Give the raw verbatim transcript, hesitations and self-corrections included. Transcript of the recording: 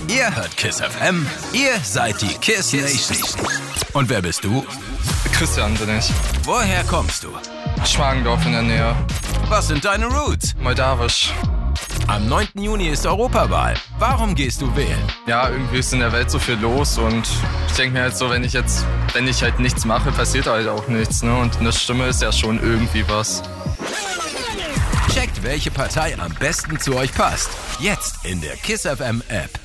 Ihr hört KISS F M, ihr seid die KISS Nation. Und wer bist du? Christian bin ich. Woher kommst du? Schmargendorf in der Nähe. Was sind deine Roots? Moldawisch. Am neunten Juni ist Europawahl. Warum gehst du wählen? Ja, irgendwie ist in der Welt so viel los und ich denke mir halt so, wenn ich jetzt, wenn ich halt nichts mache, passiert halt auch nichts, ne? Und eine Stimme ist ja schon irgendwie was. Checkt, welche Partei am besten zu euch passt. Jetzt in der KISS F M App.